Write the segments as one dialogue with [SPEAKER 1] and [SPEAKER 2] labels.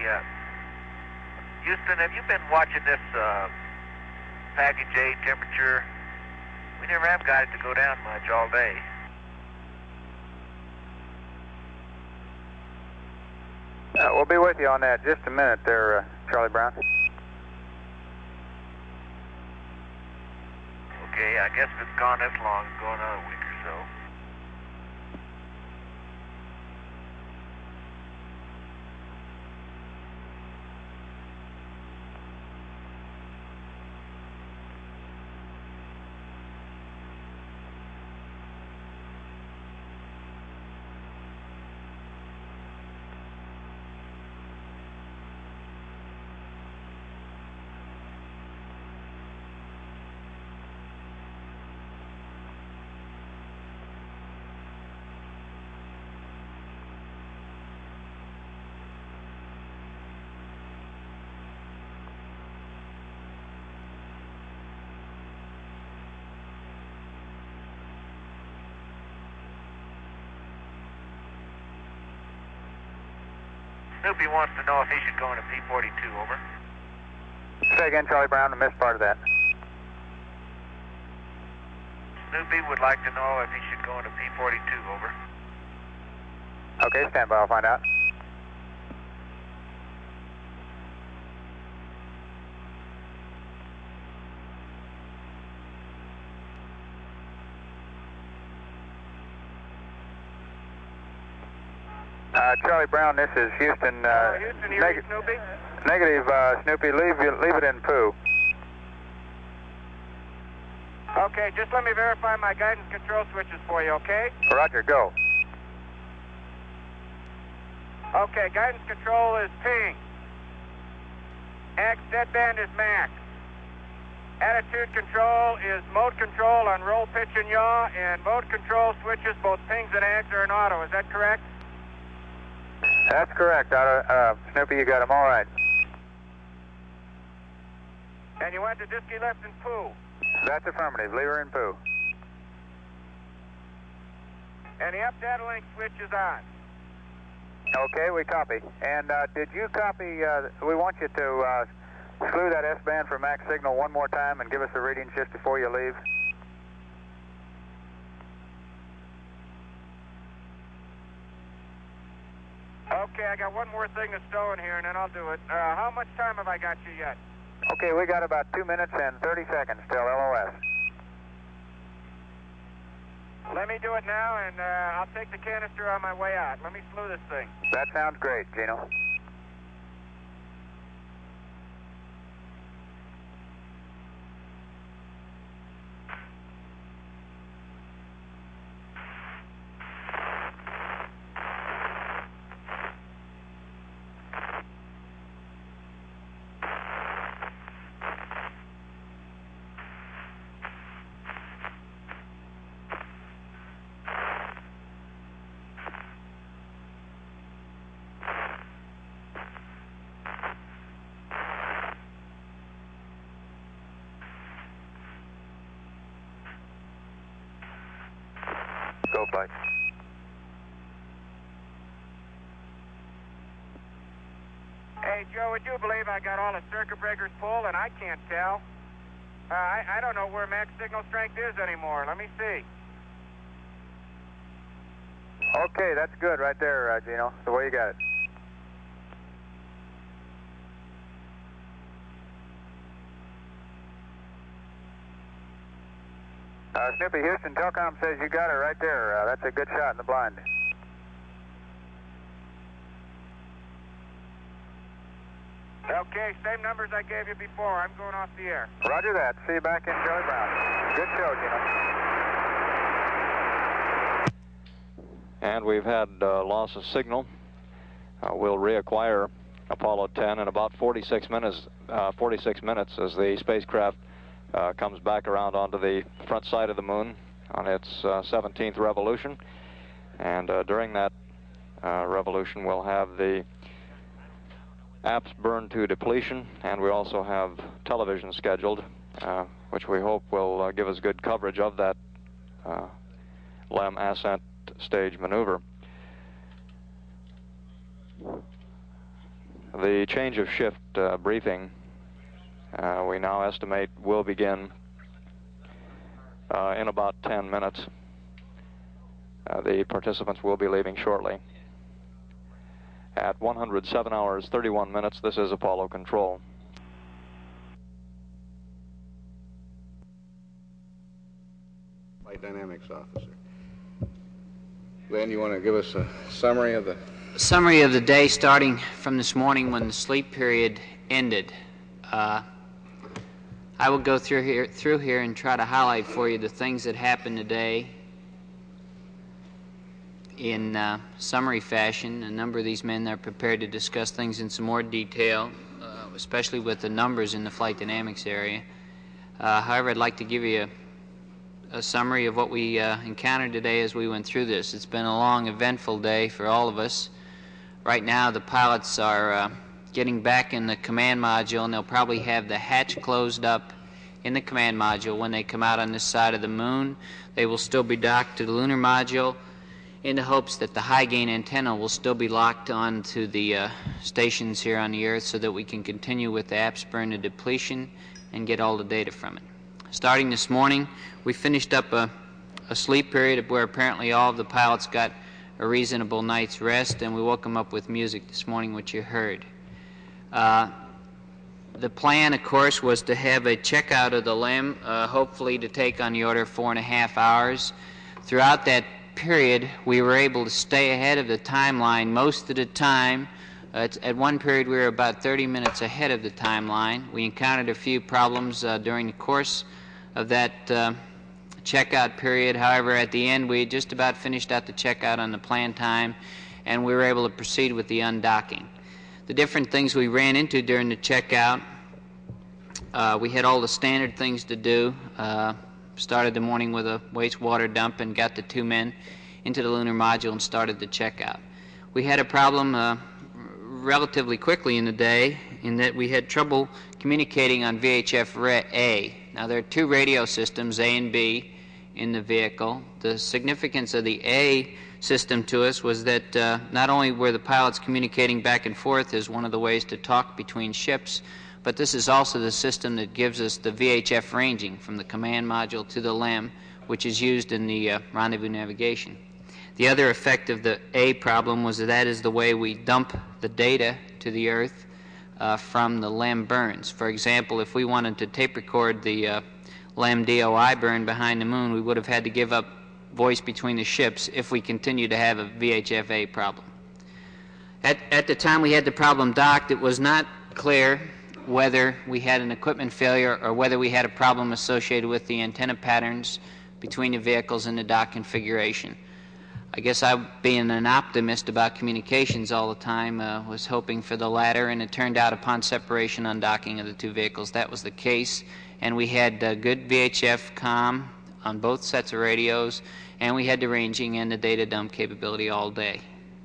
[SPEAKER 1] Houston, have you been watching this package A temperature? We never have got it to go down much all day.
[SPEAKER 2] We'll be with you on that just a minute there, Charlie Brown.
[SPEAKER 1] Okay, I guess if it's gone this long, it's going another week or so. Snoopy wants to know if he should go into P-42, over.
[SPEAKER 2] Say again, Charlie Brown, I missed part of that.
[SPEAKER 1] Snoopy would like to know if he should go into P-42, over.
[SPEAKER 2] Okay, stand by, I'll find out. Charlie Brown, this is Houston.
[SPEAKER 1] Houston, here Snoopy?
[SPEAKER 2] Negative, Snoopy, leave it in poo.
[SPEAKER 1] Okay, just let me verify my guidance control switches for you, okay?
[SPEAKER 2] Roger, go.
[SPEAKER 1] Okay, guidance control is ping. X deadband is max. Attitude control is mode control on roll, pitch, and yaw, and mode control switches both pings and ags are in auto. Is that correct?
[SPEAKER 2] That's correct. Snoopy, you got them all right.
[SPEAKER 1] And you went to Disky left and poo.
[SPEAKER 2] That's affirmative. Leave her in poo.
[SPEAKER 1] And the up data link switch is on.
[SPEAKER 2] Okay, we copy. And did you copy? We want you to slew that S-band for max signal one more time and give us the readings just before you leave.
[SPEAKER 1] Okay, I got one more thing to stow in here, and then I'll do it. How much time have I got you yet?
[SPEAKER 2] Okay, we got about 2 minutes and 30 seconds till LOS.
[SPEAKER 1] Let me do it now, and I'll take the canister on my way out. Let me slew this thing.
[SPEAKER 2] That sounds great, Gino. Go, Bud.
[SPEAKER 1] Hey, Joe, would you believe I got all the circuit breakers pulled, and I can't tell? I don't know where max signal strength is anymore. Let me see.
[SPEAKER 2] Okay, that's good right there, Gino. The way you got it. Snoopy, Houston, Telcom says you got it right there. That's a good shot in the blind.
[SPEAKER 1] Okay, same numbers I gave you before. I'm going off the air.
[SPEAKER 2] Roger that. See you back in Charlie Brown. Good show, Gino.
[SPEAKER 3] And we've had loss of signal. We'll reacquire Apollo 10 in about 46 minutes as the spacecraft comes back around onto the front side of the moon on its 17th revolution. And during that revolution, we'll have the apps burned to depletion, and we also have television scheduled, which we hope will give us good coverage of that LEM ascent stage maneuver. The change of shift briefing, we now estimate, will begin in about 10 minutes. The participants will be leaving shortly. At 107 hours, 31 minutes, this is Apollo Control.
[SPEAKER 4] Flight Dynamics Officer. Glenn, you want to give us a summary of the...
[SPEAKER 5] Summary of the day starting from this morning when the sleep period ended. I will go through here and try to highlight for you the things that happened today in summary fashion. A number of these men are prepared to discuss things in some more detail, especially with the numbers in the flight dynamics area. However, I'd like to give you a summary of what we encountered today as we went through this. It's been a long, eventful day for all of us. Right now, the pilots are getting back in the command module, and they'll probably have the hatch closed up in the command module when they come out on this side of the moon. They will still be docked to the lunar module in the hopes that the high-gain antenna will still be locked onto the stations here on the Earth so that we can continue with the APS burn and depletion and get all the data from it. Starting this morning, we finished up a sleep period where apparently all of the pilots got a reasonable night's rest, and we woke them up with music this morning, which you heard. The plan, of course, was to have a checkout of the LEM, hopefully to take on the order of 4.5 hours. Throughout that period, we were able to stay ahead of the timeline most of the time. At one period, we were about 30 minutes ahead of the timeline. We encountered a few problems during the course of that checkout period. However, at the end, we had just about finished out the checkout on the planned time, and we were able to proceed with the undocking. The different things we ran into during the checkout, we had all the standard things to do. Started the morning with a wastewater dump and got the 2 men into the lunar module and started the checkout. We had a problem relatively quickly in the day in that we had trouble communicating on VHF-A. Now, there are 2 radio systems, A and B, in the vehicle. The significance of the A system to us was that not only were the pilots communicating back and forth as one of the ways to talk between ships, but this is also the system that gives us the VHF ranging from the command module to the LEM, which is used in the rendezvous navigation. The other effect of the A problem was that is the way we dump the data to the Earth from the LEM burns. For example, if we wanted to tape record the LEM DOI burn behind the moon, we would have had to give up voice between the ships if we continued to have a VHF-A problem. At the time we had the problem docked, it was not clear whether we had an equipment failure or whether we had a problem associated with the antenna patterns between the vehicles and the dock configuration. I guess I, being an optimist about communications all the time, was hoping for the latter, and it turned out upon separation undocking of the 2 vehicles that was the case, and we had good VHF comm on both sets of radios, and we had the ranging and the data dump capability all day.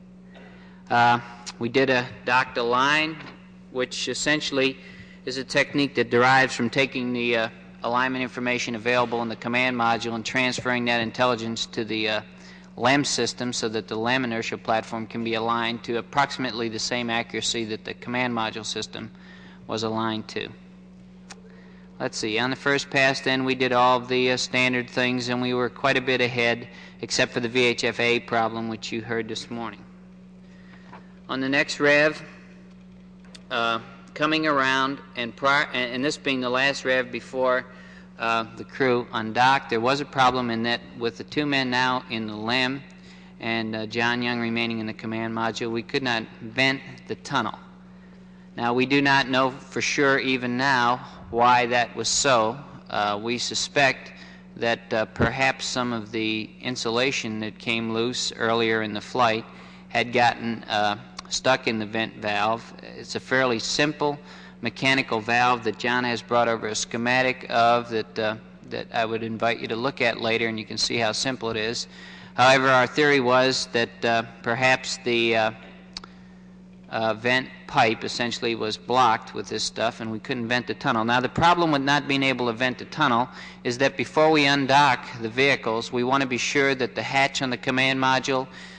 [SPEAKER 5] We did a dock-to-line, which essentially is a technique that derives from taking the alignment information available in the command module and transferring that intelligence to the LEM system so that the LEM inertial platform can be aligned to approximately the same accuracy that the command module system was aligned to. Let's see, on the first pass then we did all of the standard things, and we were quite a bit ahead except for the VHF-A problem, which you heard this morning. On the next rev, coming around, and this being the last rev before the crew undocked, there was a problem in that with the 2 men now in the LEM and John Young remaining in the command module, we could not vent the tunnel. Now, we do not know for sure even now why that was so. We suspect that perhaps some of the insulation that came loose earlier in the flight had gotten stuck in the vent valve. It's a fairly simple mechanical valve that John has brought over a schematic of that I would invite you to look at later, and you can see how simple it is. However, our theory was that perhaps the vent pipe essentially was blocked with this stuff and we couldn't vent the tunnel. Now, the problem with not being able to vent the tunnel is that before we undock the vehicles, we want to be sure that the hatch on the command module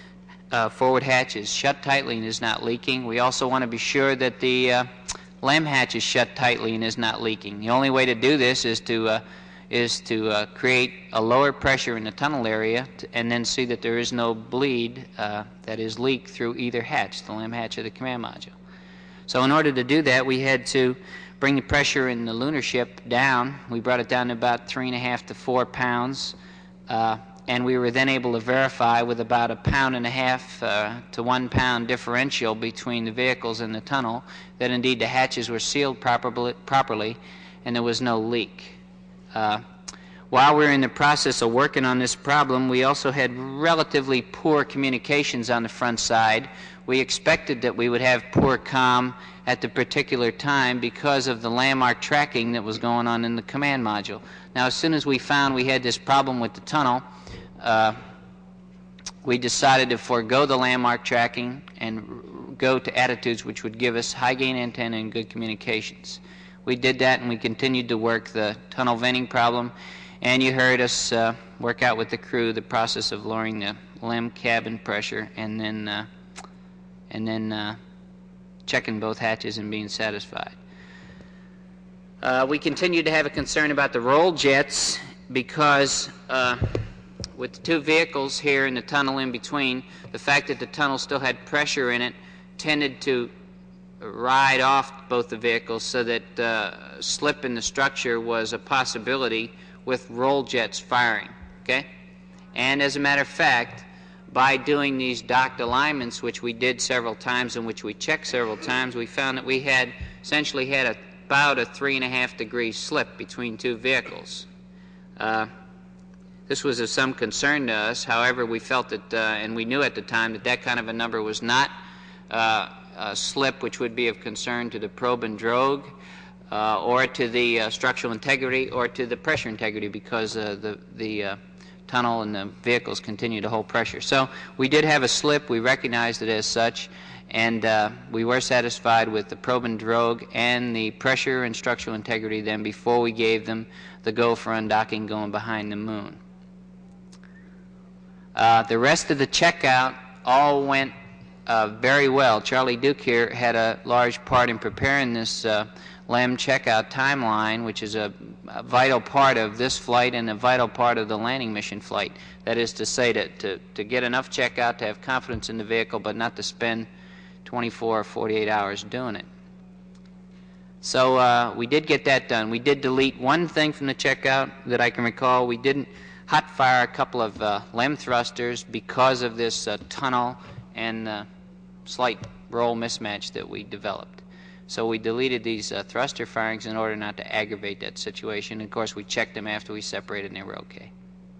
[SPEAKER 5] forward hatch is shut tightly and is not leaking. We also want to be sure that the LEM hatch is shut tightly and is not leaking. The only way to do this is to create a lower pressure in the tunnel area and then see that there is no bleed, that is leak, through either hatch, the LEM hatch or the command module. So in order to do that, we had to bring the pressure in the lunar ship down. We brought it down to about 3.5 to 4 pounds, and we were then able to verify with about 1.5 pounds to 1 pound differential between the vehicles and the tunnel that indeed the hatches were sealed properly and there was no leak. While we were in the process of working on this problem, we also had relatively poor communications on the front side. We expected that we would have poor comm at the particular time because of the landmark tracking that was going on in the command module. Now, as soon as we found we had this problem with the tunnel, we decided to forego the landmark tracking and go to attitudes which would give us high gain antenna and good communications. We did that, and we continued to work the tunnel venting problem, and you heard us work out with the crew the process of lowering the LEM cabin pressure and then checking both hatches and being satisfied. We continued to have a concern about the roll jets because with the two vehicles here in the tunnel in between, the fact that the tunnel still had pressure in it tended to ride off both the vehicles, so that slip in the structure was a possibility with roll jets firing. Okay? And as a matter of fact, by doing these docked alignments, which we did several times and which we checked several times, we found that we had essentially had about a 3.5 degree slip between two vehicles. This was of some concern to us. However, we felt that, and we knew at the time, that that kind of a number was not a slip which would be of concern to the probe and drogue, or to the structural integrity, or to the pressure integrity, because the tunnel and the vehicles continue to hold pressure. So we did have a slip. We recognized it as such, and we were satisfied with the probe and drogue and the pressure and structural integrity then before we gave them the go for undocking going behind the moon. The rest of the checkout all went very well. Charlie Duke here had a large part in preparing this LEM checkout timeline, which is a vital part of this flight and a vital part of the landing mission flight. That is to say, to get enough checkout to have confidence in the vehicle, but not to spend 24 or 48 hours doing it. So we did get that done. We did delete one thing from the checkout that I can recall. We didn't hot fire a couple of LEM thrusters because of this tunnel and slight roll mismatch that we developed. So we deleted these thruster firings in order not to aggravate that situation. Of course, we checked them after we separated and they were okay.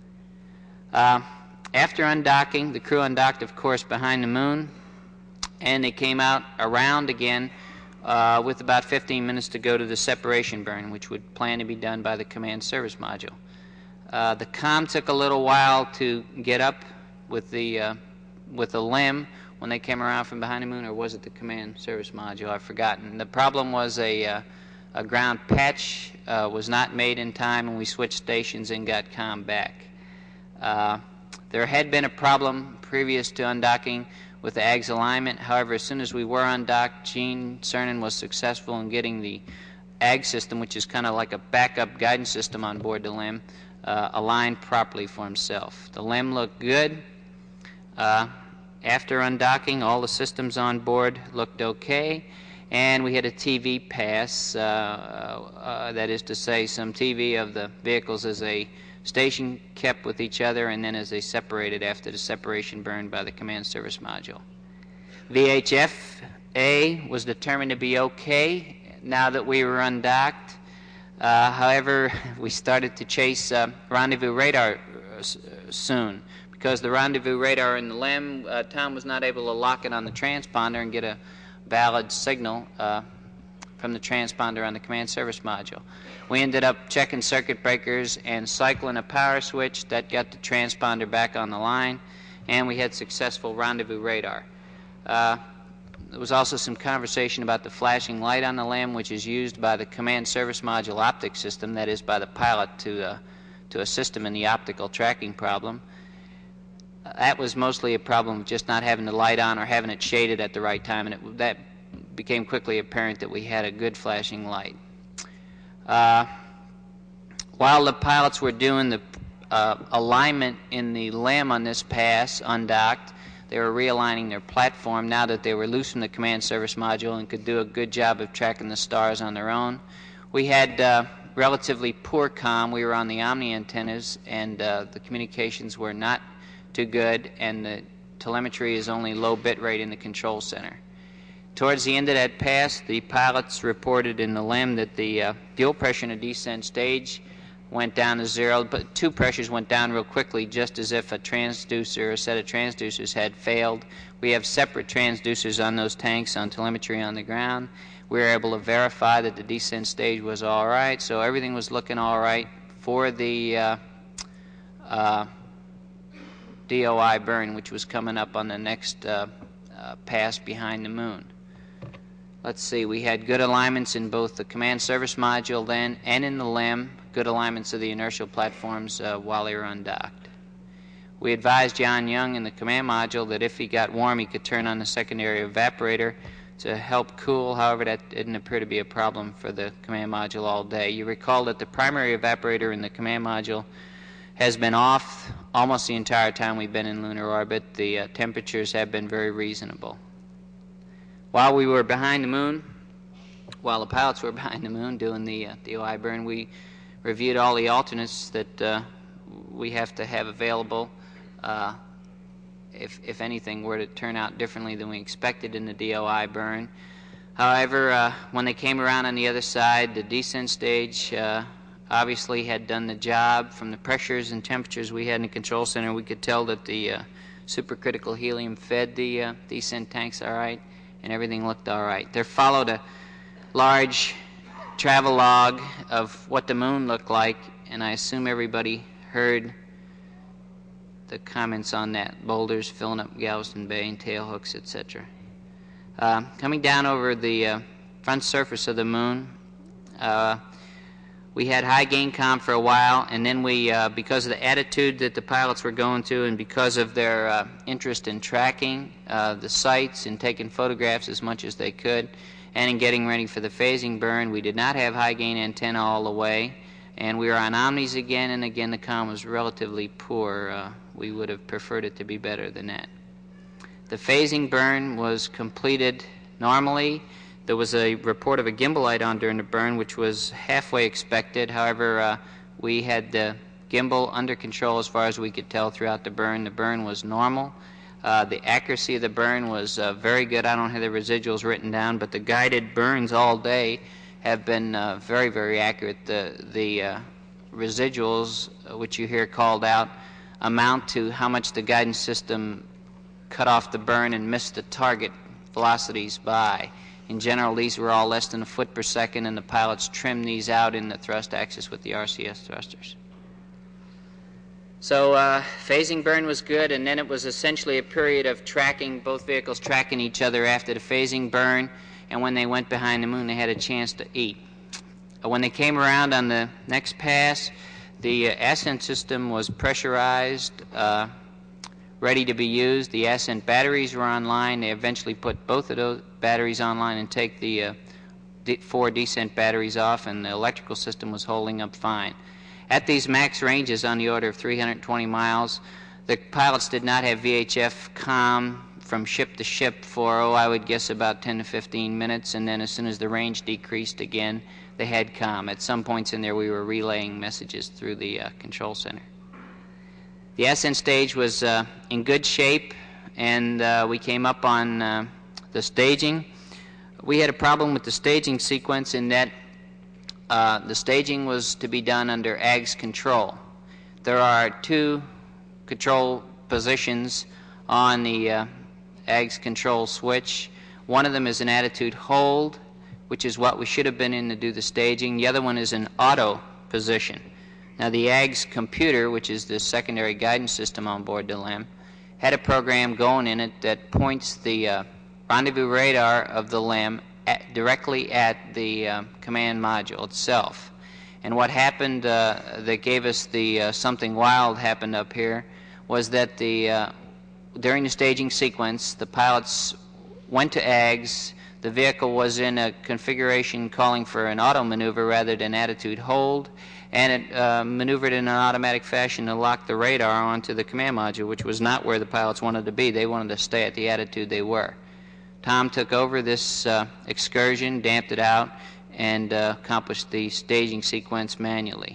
[SPEAKER 5] After undocking, the crew undocked, of course, behind the moon, and they came out around again with about 15 minutes to go to the separation burn, which would plan to be done by the command service module. The comm took a little while to get up with the LEM when they came around from behind the moon, or was it the command service module? I've forgotten. The problem was a ground patch was not made in time, and we switched stations and got comm back. There had been a problem previous to undocking with the AGS alignment. However, as soon as we were undocked, Gene Cernan was successful in getting the AGS system, which is kind of like a backup guidance system on board the LEM, aligned properly for himself. The LEM looked good. After undocking, all the systems on board looked okay, and we had a TV pass, that is to say, some TV of the vehicles as a station kept with each other and then as they separated after the separation burn by the command service module. VHF-A was determined to be okay now that we were undocked. However, we started to chase rendezvous radar soon, because the rendezvous radar in the LEM, Tom was not able to lock it on the transponder and get a valid signal from the transponder on the command service module. We ended up checking circuit breakers and cycling a power switch. That got the transponder back on the line, and we had successful rendezvous radar. There was also some conversation about the flashing light on the LEM, which is used by the command service module optic system, that is by the pilot to assist him in the optical tracking problem. that was mostly a problem of just not having the light on or having it shaded at the right time, and that became quickly apparent that we had a good flashing light. While the pilots were doing the alignment in the LEM on this pass, undocked, they were realigning their platform now that they were loose from the command service module and could do a good job of tracking the stars on their own. We had relatively poor comm. We were on the Omni antennas, and the communications were not too good, and the telemetry is only low bit rate in the control center. Towards the end of that pass, the pilots reported in the LEM that the fuel pressure in a descent stage went down to 0, but two pressures went down real quickly, just as if a transducer, a set of transducers had failed. We have separate transducers on those tanks on telemetry on the ground. We were able to verify that the descent stage was all right, so everything was looking all right for the DOI burn, which was coming up on the next pass behind the moon. Let's see, we had good alignments in both the command service module then and in the LEM, good alignments of the inertial platforms while they were undocked. We advised John Young in the command module that if he got warm, he could turn on the secondary evaporator to help cool. However, that didn't appear to be a problem for the command module all day. You recall that the primary evaporator in the command module has been off almost the entire time we've been in lunar orbit. The temperatures have been very reasonable. While we were behind the moon, while the pilots were behind the moon doing the DOI burn, we reviewed all the alternates that we have to have available if anything were to turn out differently than we expected in the DOI burn. However, when they came around on the other side, the descent stage obviously had done the job. From the pressures and temperatures we had in the control center, we could tell that the supercritical helium fed the descent tanks all right, and everything looked all right. There followed a large travel log of what the moon looked like, and I assume everybody heard the comments on that. Boulders filling up Galveston Bay and tailhooks, etc. Coming down over the front surface of the moon, we had high gain comm for a while, and then we, because of the attitude that the pilots were going to and because of their interest in tracking the sites and taking photographs as much as they could, and in getting ready for the phasing burn, we did not have high gain antenna all the way, and we were on Omnis again, and again the comm was relatively poor. We would have preferred it to be better than that. The phasing burn was completed normally. There was a report of a gimbal light on during the burn, which was halfway expected. However, we had the gimbal under control as far as we could tell throughout the burn. The burn was normal. The accuracy of the burn was very good. I don't have the residuals written down, but the guided burns all day have been very, very accurate. The residuals, which you hear called out, amount to how much the guidance system cut off the burn and missed the target velocities by. In general, these were all less than a foot per second, and the pilots trimmed these out in the thrust axis with the RCS thrusters. So phasing burn was good, and then it was essentially a period of tracking, both vehicles tracking each other after the phasing burn, and when they went behind the moon, they had a chance to eat. When they came around on the next pass, the ascent system was pressurized, ready to be used. The ascent batteries were online. They eventually put both of those batteries online and take the 4 descent batteries off, and the electrical system was holding up fine. At these max ranges on the order of 320 miles, the pilots did not have VHF comm from ship to ship for, I would guess about 10 to 15 minutes, and then as soon as the range decreased again, they had comm. At some points in there, we were relaying messages through the control center. The ascent stage was in good shape, and we came up on the staging. We had a problem with the staging sequence in that the staging was to be done under AGS control. There are 2 control positions on the AGS control switch. One of them is an attitude hold, which is what we should have been in to do the staging. The other one is an auto position. Now, the AGS computer, which is the secondary guidance system on board the LEM, had a program going in it that points the rendezvous radar of the LEM directly at the command module itself. And what happened that gave us the something wild happened up here was that during the staging sequence, the pilots went to AGS. The vehicle was in a configuration calling for an auto maneuver rather than attitude hold, and it maneuvered in an automatic fashion to lock the radar onto the command module, which was not where the pilots wanted to be. They wanted to stay at the attitude they were. Tom took over this excursion, damped it out, and accomplished the staging sequence manually.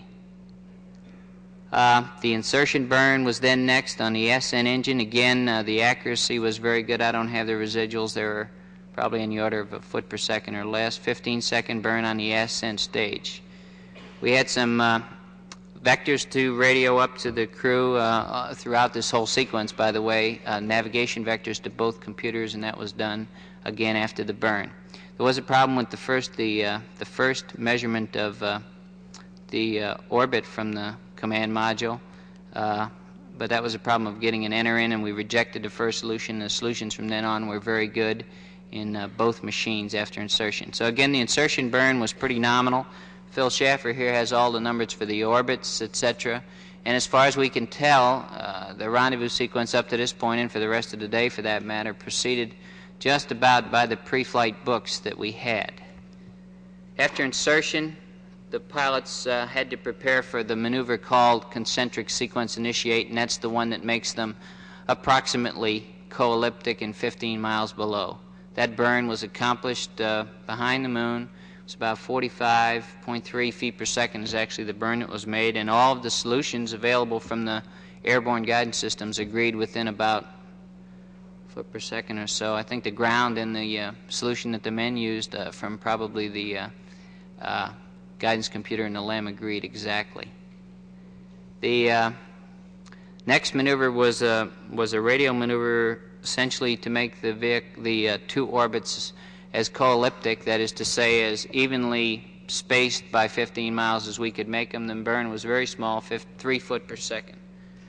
[SPEAKER 5] The insertion burn was then next on the SN engine. Again, the accuracy was very good. I don't have the residuals. They were probably in the order of a foot per second or less. 15-second burn on the ascent stage. We had some vectors to radio up to the crew throughout this whole sequence, by the way, navigation vectors to both computers, and that was done again after the burn. There was a problem with the first measurement of the orbit from the command module, but that was a problem of getting an enter in, and we rejected the first solution. The solutions from then on were very good in both machines after insertion. So again, the insertion burn was pretty nominal. Phil Schaffer here has all the numbers for the orbits, etc. And as far as we can tell, the rendezvous sequence up to this point, and for the rest of the day for that matter, proceeded just about by the pre-flight books that we had. After insertion, the pilots had to prepare for the maneuver called concentric sequence initiate, and that's the one that makes them approximately co-elliptic and 15 miles below. That burn was accomplished behind the moon. It's about 45.3 feet per second is actually the burn that was made, and all of the solutions available from the airborne guidance systems agreed within about a foot per second or so. I think the ground and the solution that the men used from probably the guidance computer and the LEM agreed exactly. The next maneuver was a radio maneuver, essentially to make the two orbits as co-elliptic, that is to say, as evenly spaced by 15 miles as we could make them. The burn was very small, 3 foot per second.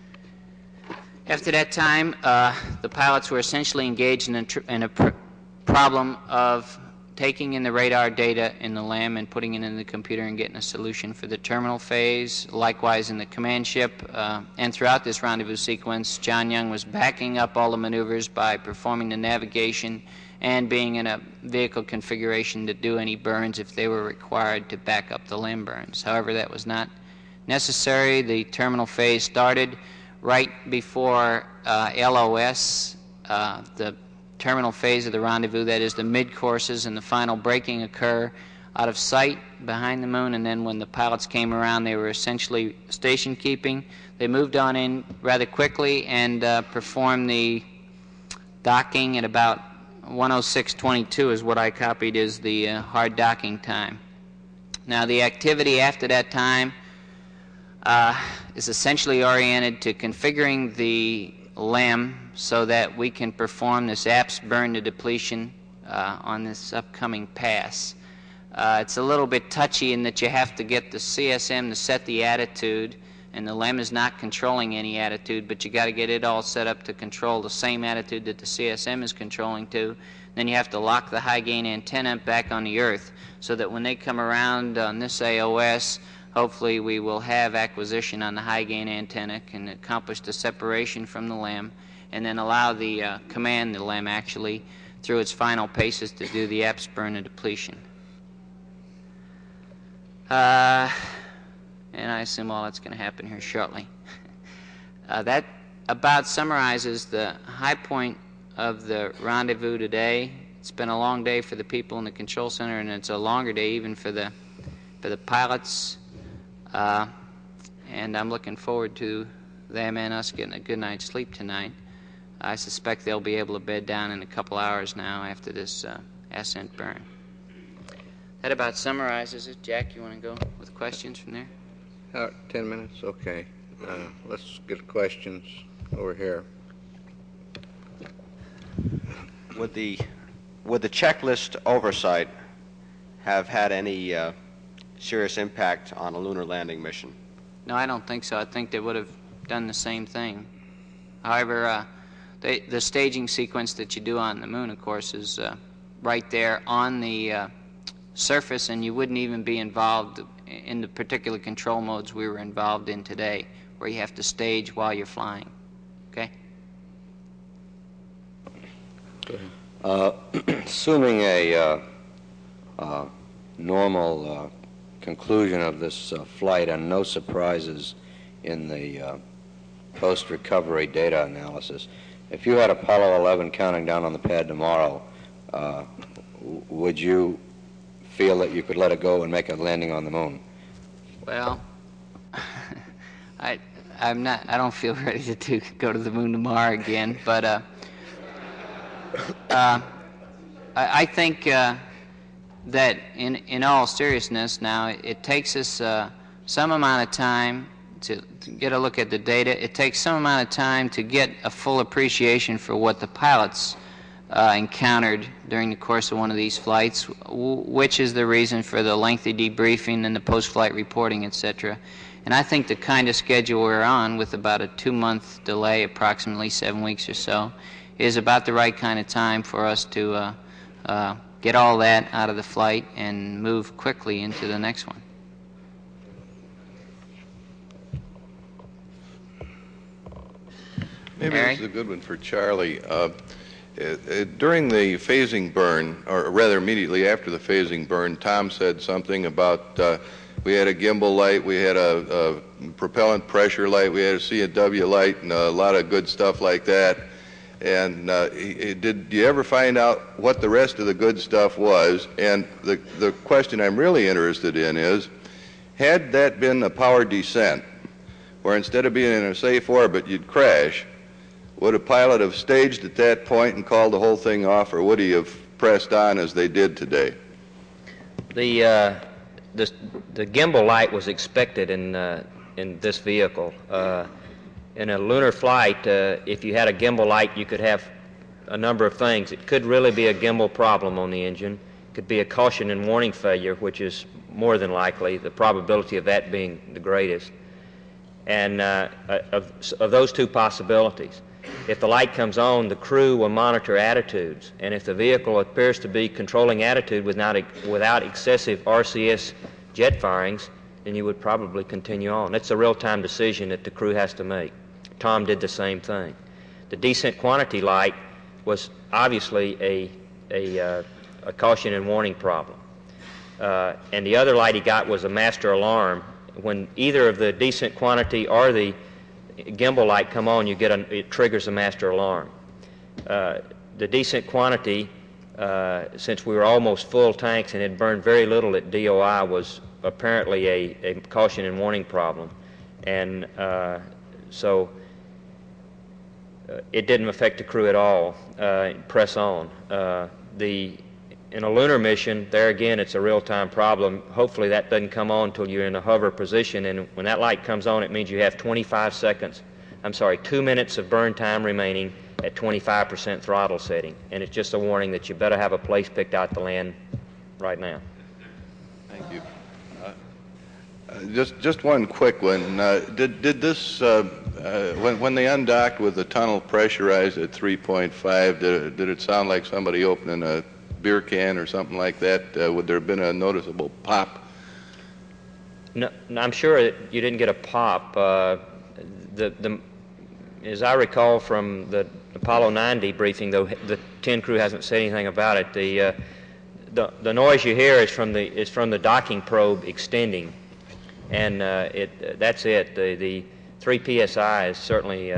[SPEAKER 5] After that time, the pilots were essentially engaged in a problem of taking in the radar data in the LEM and putting it in the computer and getting a solution for the terminal phase. Likewise in the command ship, and throughout this rendezvous sequence, John Young was backing up all the maneuvers by performing the navigation and being in a vehicle configuration to do any burns if they were required to back up the LEM burns. However, that was not necessary. The terminal phase started right before LOS, the terminal phase of the rendezvous, that is the mid-courses and the final braking occur out of sight behind the moon, and then when the pilots came around they were essentially station keeping. They moved on in rather quickly and performed the docking at about 1:06:22 is what I copied as the hard docking time. Now the activity after that time is essentially oriented to configuring the LEM so that we can perform this APS burn to depletion on this upcoming pass. It's a little bit touchy in that you have to get the CSM to set the attitude, and the LEM is not controlling any attitude, but you got to get it all set up to control the same attitude that the CSM is controlling to. Then you have to lock the high gain antenna back on the Earth so that when they come around on this AOS, hopefully we will have acquisition on the high gain antenna, can accomplish the separation from the LEM, and then allow the command the LEM actually through its final paces to do the APS burn and depletion. And I assume all that's going to happen here shortly. That about summarizes the high point of the rendezvous today. It's been a long day for the people in the control center, and it's a longer day even for the pilots. And I'm looking forward to them and us getting a good night's sleep tonight. I suspect they'll be able to bed down in a couple hours now after this ascent burn. That about summarizes it. Jack, you want to go with questions from there?
[SPEAKER 4] 10 minutes, okay. Let's get questions over here.
[SPEAKER 6] Would the checklist oversight have had any serious impact on a lunar landing mission?
[SPEAKER 5] No, I don't think so. I think they would have done the same thing. However, the staging sequence that you do on the moon, of course, is right there on the surface, and you wouldn't even be involved in the particular control modes we were involved in today, where you have to stage while you're flying. Okay?
[SPEAKER 7] Assuming a normal conclusion of this flight and no surprises in the post-recovery data analysis, if you had Apollo 11 counting down on the pad tomorrow, would you feel that you could let it go and make a landing on the moon?
[SPEAKER 5] Well, I don't feel ready to go to the moon tomorrow again, but I think that in all seriousness now, it takes us some amount of time to get a look at the data. It takes some amount of time to get a full appreciation for what the pilots encountered during the course of one of these flights, which is the reason for the lengthy debriefing and the post-flight reporting, etc. And I think the kind of schedule we're on, with about a 2-month delay, approximately 7 weeks or so, is about the right kind of time for us to get all that out of the flight and move quickly into the next one.
[SPEAKER 8] Maybe this is a good one for Charlie. During the phasing burn, or rather immediately after the phasing burn, Tom said something about we had a gimbal light, we had a propellant pressure light, we had a C&W light, and a lot of good stuff like that. And did you ever find out what the rest of the good stuff was? And the question I'm really interested in is, had that been a power descent, where instead of being in a safe orbit you'd crash, would a pilot have staged at that point and called the whole thing off, or would he have pressed on as they did today?
[SPEAKER 9] The gimbal light was expected in this vehicle. In a lunar flight, if you had a gimbal light, you could have a number of things. It could really be a gimbal problem on the engine. It could be a caution and warning failure, which is more than likely, the probability of that being the greatest. And of those two possibilities, if the light comes on, the crew will monitor attitudes. And if the vehicle appears to be controlling attitude without excessive RCS jet firings, then you would probably continue on. It's a real-time decision that the crew has to make. Tom did the same thing. The descent quantity light was obviously a caution and warning problem. And the other light he got was a master alarm. When either of the descent quantity or the gimbal light come on, it triggers a master alarm. The descent quantity, since we were almost full tanks and had burned very little at DOI, was apparently a caution and warning problem. And so it didn't affect the crew at all. Press on. In a lunar mission, there again, it's a real-time problem. Hopefully that doesn't come on until you're in a hover position, and when that light comes on, it means you have 2 minutes of burn time remaining at 25% throttle setting, and it's just a warning that you better have a place picked out to land right now.
[SPEAKER 8] Thank you. Just one quick one. Did this, when they undocked with the tunnel pressurized at 3.5, did it sound like somebody opening a beer can or something like that? Would there have been a noticeable pop?
[SPEAKER 9] No, I'm sure you didn't get a pop. As I recall from the Apollo 9 debriefing, though the 10 crew hasn't said anything about it, the noise you hear is from the docking probe extending, and that's it. The 3 psi is certainly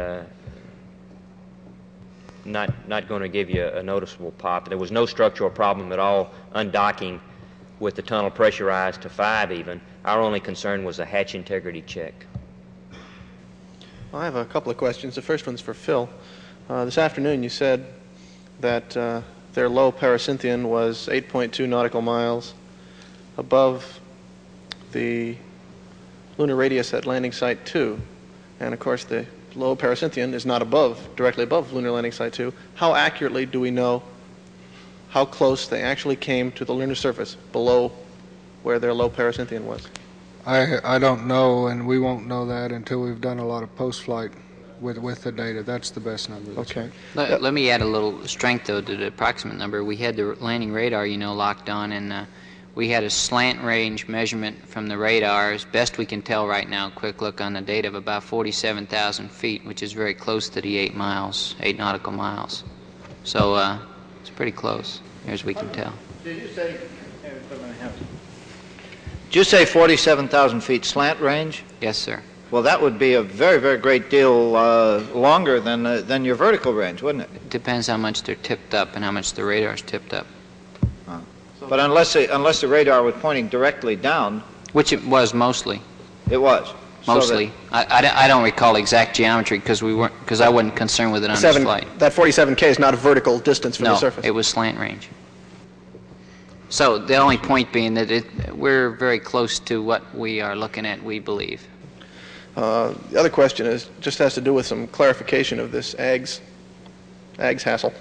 [SPEAKER 9] not going to give you a noticeable pop. There was no structural problem at all undocking with the tunnel pressurized to 5 even. Our only concern was a hatch integrity check.
[SPEAKER 10] Well, I have a couple of questions. The first one's for Phil. This afternoon you said that their low parasynthion was 8.2 nautical miles above the lunar radius at landing site 2. And of course the low parasynthion is not directly above lunar landing site 2. How accurately do we know how close they actually came to the lunar surface below where their low parasynthion was?
[SPEAKER 11] I don't know, and we won't know that until we've done a lot of post-flight with the data. That's the best number.
[SPEAKER 10] Okay.
[SPEAKER 5] Let me add a little strength, though, to the approximate number. We had the landing radar, locked on, and we had a slant range measurement from the radar, as best we can tell right now, quick look on the data, of about 47,000 feet, which is very close to the 8 nautical miles. So It's pretty close, as we can tell.
[SPEAKER 12] Did you say 47,000 feet slant range?
[SPEAKER 5] Yes, sir.
[SPEAKER 12] Well, that would be a very, very great deal longer than your vertical range, wouldn't it?
[SPEAKER 5] It depends how much they're tipped up and how much the radar's tipped up.
[SPEAKER 12] But unless the radar was pointing directly down...
[SPEAKER 5] Which it was mostly.
[SPEAKER 12] It was?
[SPEAKER 5] Mostly. So I don't recall exact geometry because I wasn't concerned with it on this flight.
[SPEAKER 10] That 47K is not a vertical distance from the surface?
[SPEAKER 5] No, it was slant range. So the only point being that we're very close to what we are looking at, we believe.
[SPEAKER 10] The other question just has to do with some clarification of this AGS hassle.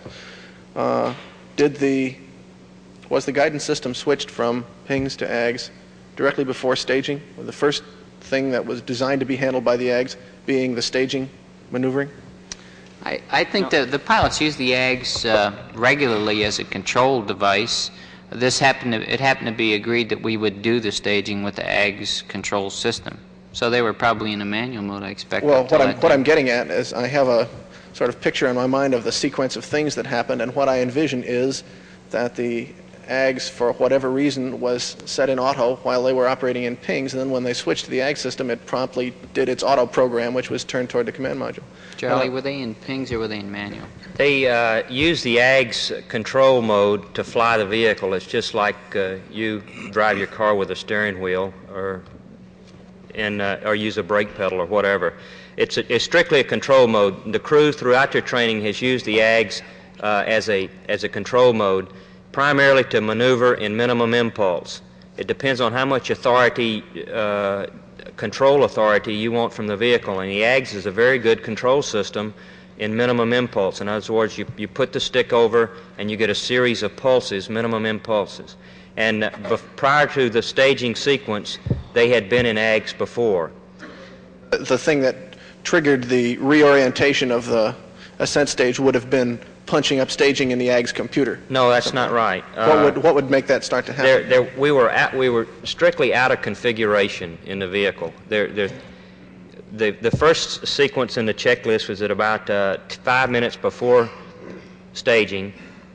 [SPEAKER 10] Was the guidance system switched from PINGs to AGS directly before staging? Or the first thing that was designed to be handled by the AGS being the staging maneuvering?
[SPEAKER 5] I think the pilots use the AGS regularly as a control device. It happened to be agreed that we would do the staging with the AGS control system. So they were probably in a manual mode, I expect.
[SPEAKER 10] Well, what I'm getting at is I have a sort of picture in my mind of the sequence of things that happened, and what I envision is that the AGS, for whatever reason, was set in auto while they were operating in PINGs, and then when they switched to the AGS system, it promptly did its auto program, which was turned toward the command module.
[SPEAKER 5] Charlie, were they in PINGs or were they in manual?
[SPEAKER 9] They use the AGS control mode to fly the vehicle. It's just like you drive your car with a steering wheel or use a brake pedal or whatever. It's strictly a control mode. The crew throughout their training has used the AGS as a control mode, primarily to maneuver in minimum impulse. It depends on how much authority, control authority you want from the vehicle, and the AGS is a very good control system in minimum impulse. In other words, you put the stick over and you get a series of pulses, minimum impulses. And prior to the staging sequence, they had been in AGS before.
[SPEAKER 10] The thing that triggered the reorientation of the ascent stage would have been punching up staging in the AGS computer.
[SPEAKER 9] No, that's not right.
[SPEAKER 10] What would make that start to happen?
[SPEAKER 9] We were strictly out of configuration in the vehicle. The first sequence in the checklist was at about 5 minutes before staging.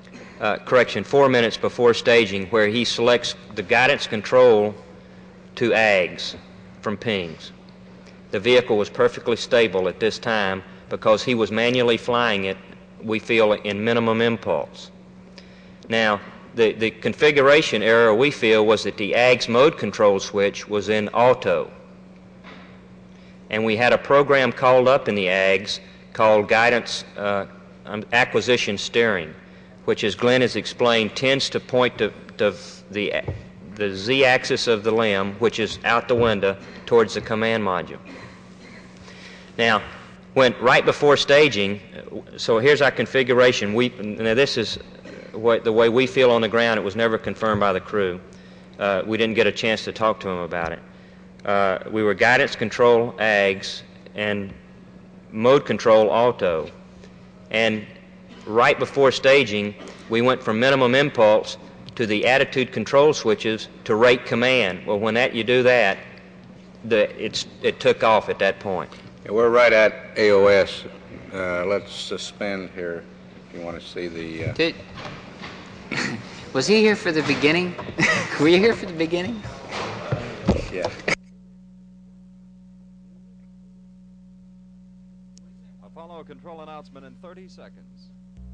[SPEAKER 9] 4 minutes before staging, where he selects the guidance control to AGS from PINGs. The vehicle was perfectly stable at this time because he was manually flying it, we feel, in minimum impulse. Now, the configuration error, we feel, was that the AGS mode control switch was in auto. And we had a program called up in the AGS called guidance acquisition steering, which, as Glenn has explained, tends to point to the z-axis of the limb, which is out the window, towards the command module. Now, right before staging, so here's our configuration. Now this is the way we feel on the ground. It was never confirmed by the crew. We didn't get a chance to talk to them about it. We were guidance control AGS and mode control auto. And right before staging, we went from minimum impulse to the attitude control switches to rate command. Well, when you do that, it took off at that point.
[SPEAKER 4] Yeah, we're right at AOS. Let's suspend here if you want to see the...
[SPEAKER 5] Was he here for the beginning? Were you here for the beginning?
[SPEAKER 4] Yeah.
[SPEAKER 3] Apollo control announcement in 30 seconds.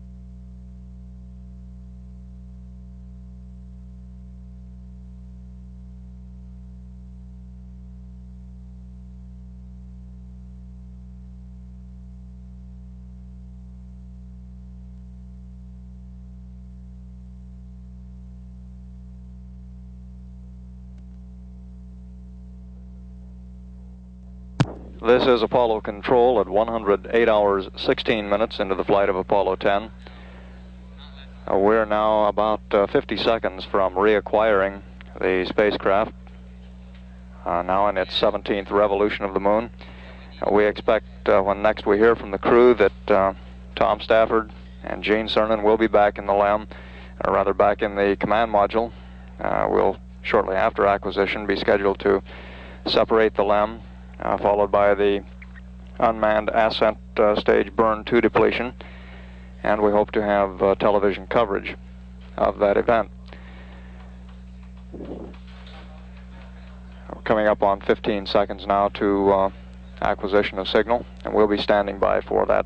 [SPEAKER 3] This is Apollo Control at 108 hours 16 minutes into the flight of Apollo 10. We're now about 50 seconds from reacquiring the spacecraft, now in its 17th revolution of the moon. We expect when next we hear from the crew that Tom Stafford and Gene Cernan will be back in the LEM, or rather back in the command module. We'll, shortly after acquisition, be scheduled to separate the LEM, followed by the unmanned ascent stage burn 2 depletion. and we hope to have television coverage of that event. We're coming up on 15 seconds now to acquisition of signal, and we'll be standing by for that.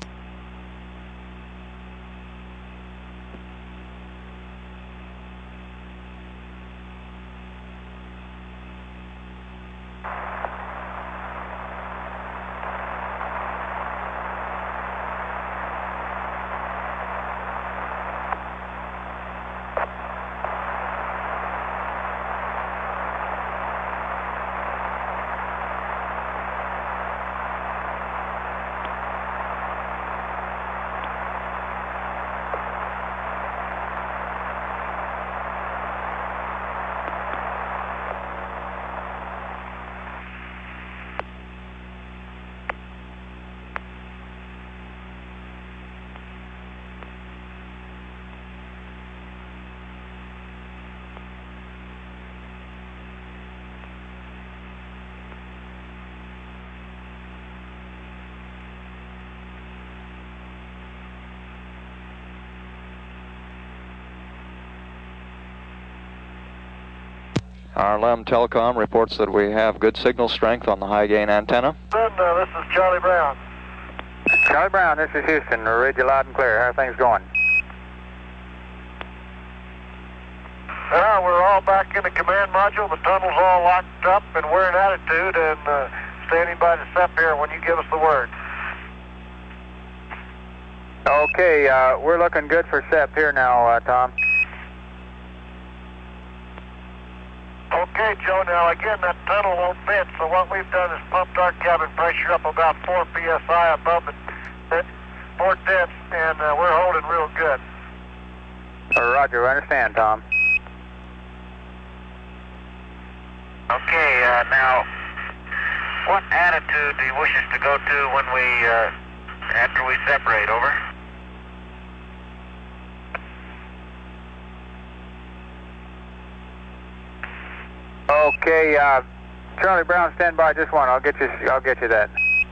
[SPEAKER 3] Our LEM Telecom reports that we have good signal strength on the high gain antenna.
[SPEAKER 13] This is Charlie Brown.
[SPEAKER 2] Charlie Brown, this is Houston. We read you loud and clear. How are things going?
[SPEAKER 13] We're all back in the command module. The tunnel's all locked up, and we're in attitude and standing by the SEP here when you give us the word.
[SPEAKER 2] Okay, we're looking good for SEP here now, Tom.
[SPEAKER 13] Okay, Joe, now again, that tunnel won't fit, so what we've done is pumped our cabin pressure up about 4 psi above the 4/10, and we're holding real good.
[SPEAKER 2] Roger, I understand, Tom.
[SPEAKER 1] Okay, now, what attitude do you wish us to go to when we, after we separate, over?
[SPEAKER 2] Okay, Charlie Brown, stand by just one. I'll get you that.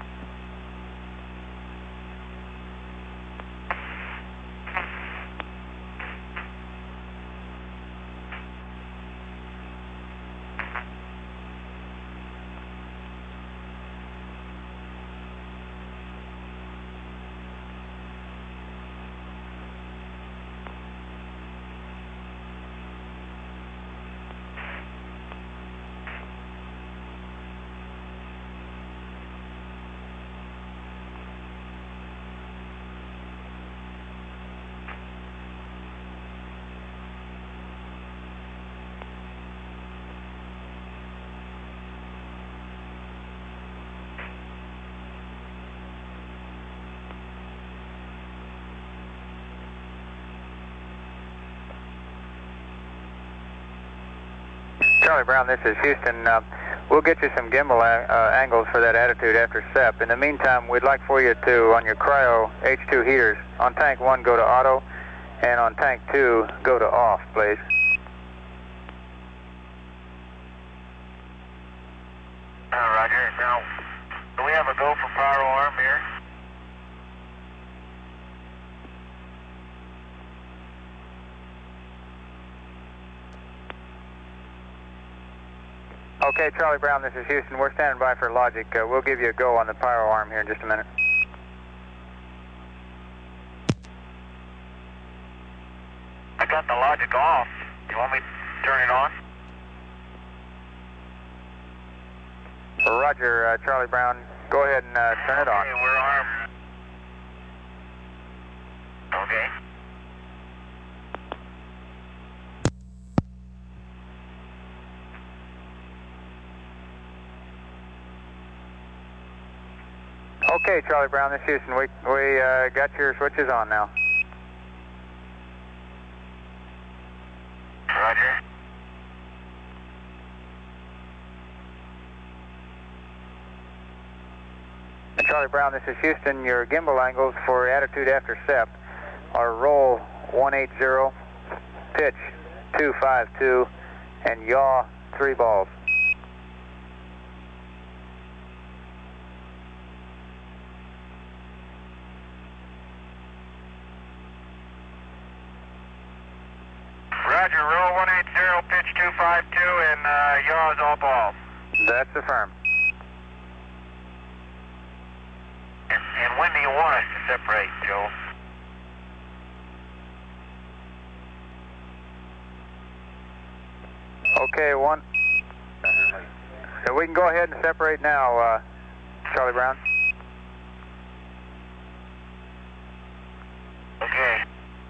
[SPEAKER 2] Charlie Brown, this is Houston. We'll get you some gimbal angles for that attitude after SEP. In the meantime, we'd like for you to, on your cryo H2 heaters, on tank 1 go to auto, and on tank 2 go to off, please.
[SPEAKER 1] Roger. Now, do we have a go for power alarm here?
[SPEAKER 2] Okay, Charlie Brown, this is Houston. We're standing by for logic. We'll give you a go on the pyro arm here in just a minute.
[SPEAKER 1] I got the logic off. Do you want me to turn it on?
[SPEAKER 2] Roger, Charlie Brown. Go ahead and turn it on.
[SPEAKER 1] Okay, we're armed. Okay.
[SPEAKER 2] Okay, Charlie Brown, this is Houston. We got your switches on now.
[SPEAKER 1] Roger.
[SPEAKER 2] Charlie Brown, this is Houston. Your gimbal angles for attitude after SEP are roll 180, pitch 252, and yaw 3 balls.
[SPEAKER 1] Roger, roll 180, pitch 252, and yaw is all ball.
[SPEAKER 2] That's affirmed.
[SPEAKER 1] And when do you want us to separate, Joe?
[SPEAKER 2] Okay, one. So we can go ahead and separate now, Charlie Brown.
[SPEAKER 1] Okay.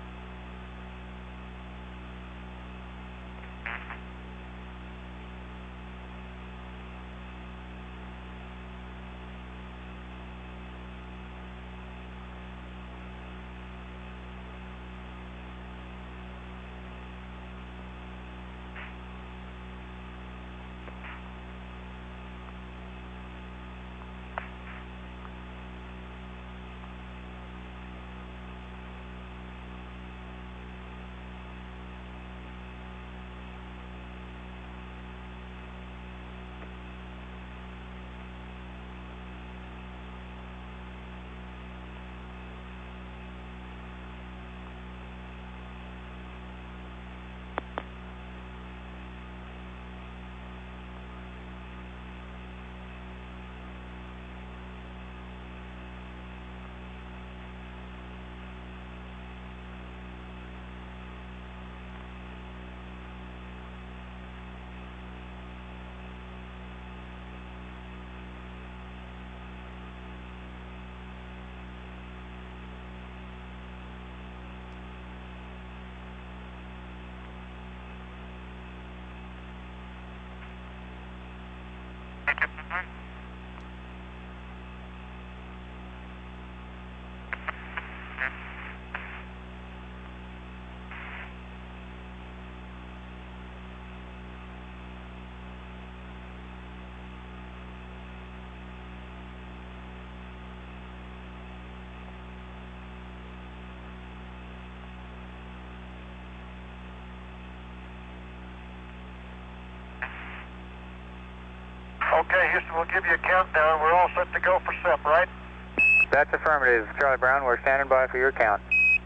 [SPEAKER 1] Okay, Houston, we'll give you a countdown. We're all set to go for SEP, right?
[SPEAKER 2] That's affirmative, Charlie Brown. We're standing by for your count.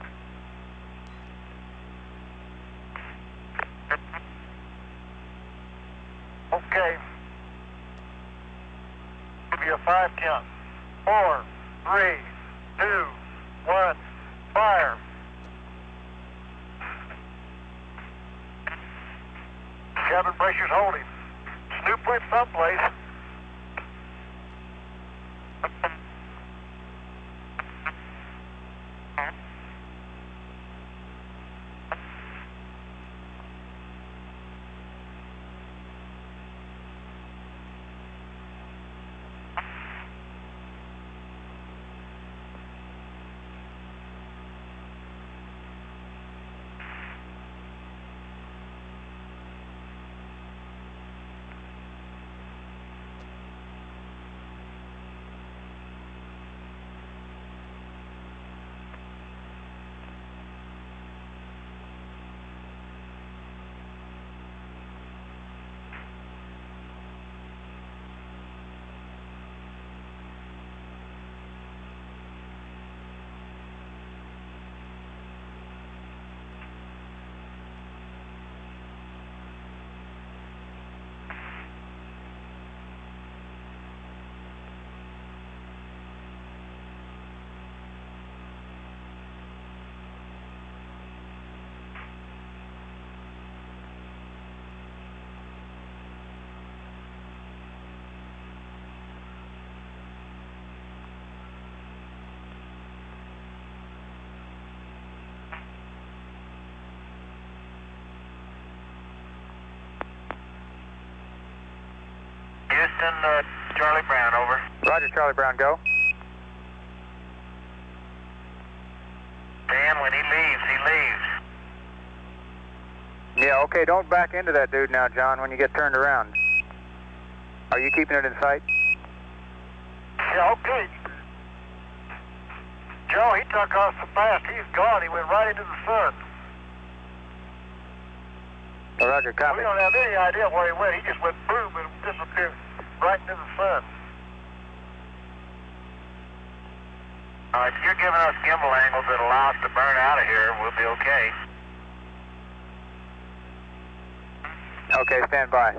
[SPEAKER 13] Okay. Give you a 5 count. 4, 3, 2, 1, fire. Cabin pressure's holding. Snoop went someplace.
[SPEAKER 1] Houston, Charlie Brown, over.
[SPEAKER 2] Roger, Charlie Brown, go.
[SPEAKER 1] Dan, when he leaves, he leaves.
[SPEAKER 2] Yeah, okay, don't back into that dude now, John, when you get turned around. Are you keeping it in sight?
[SPEAKER 13] Yeah, okay. Joe, he took off so fast. He's gone. He went right into the sun.
[SPEAKER 2] Roger, copy.
[SPEAKER 13] We don't have any idea where he went. He just went boom and disappeared right into the sun.
[SPEAKER 1] All right, if you're giving us gimbal angles that allow us to burn out of here, we'll be okay.
[SPEAKER 2] Okay, stand by.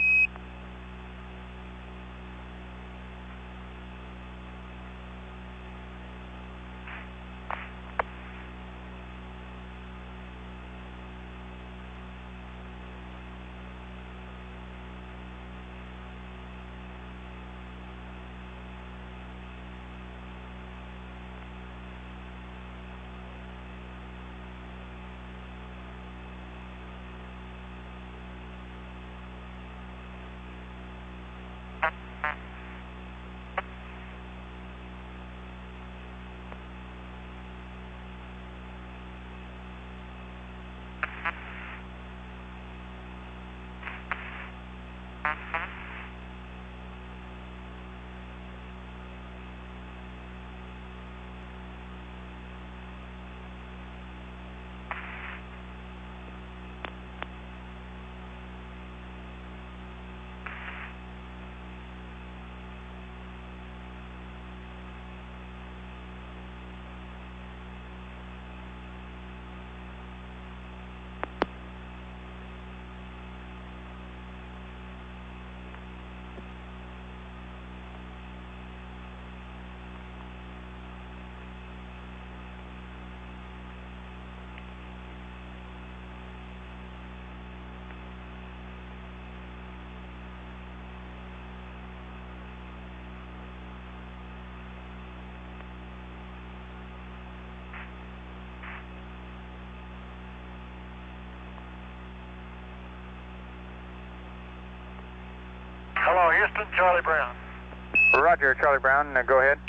[SPEAKER 13] Hello, Houston, Charlie Brown.
[SPEAKER 2] Roger, Charlie Brown. Go ahead.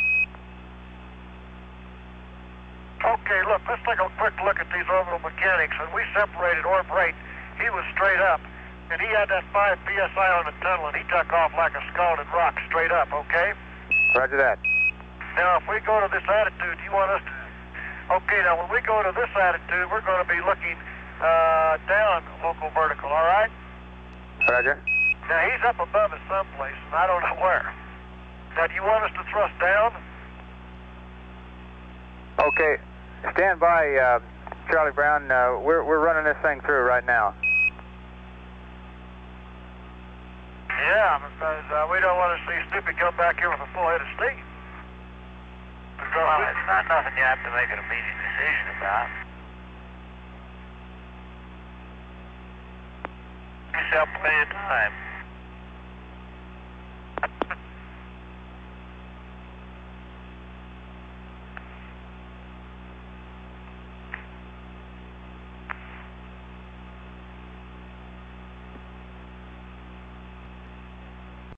[SPEAKER 13] Okay, look, let's take a quick look at these orbital mechanics. When we separated Orb Rate, he was straight up, and he had that 5 psi on the tunnel, and he took off like a scalded rock straight up, okay?
[SPEAKER 2] Roger that.
[SPEAKER 13] Now, if we go to this attitude, you want us to... Okay, now, when we go to this attitude, we're going to be looking down local vertical, all right?
[SPEAKER 2] Roger.
[SPEAKER 13] Now, he's up above us someplace, and I don't know where. Now, do you want us to thrust down?
[SPEAKER 2] Okay, stand by, Charlie Brown. We're running this thing through right now.
[SPEAKER 13] Yeah, because we don't want to see Snoopy come back here with a full head of steam.
[SPEAKER 1] Well, it's not nothing you have to make an immediate decision about. Yourself plenty of time.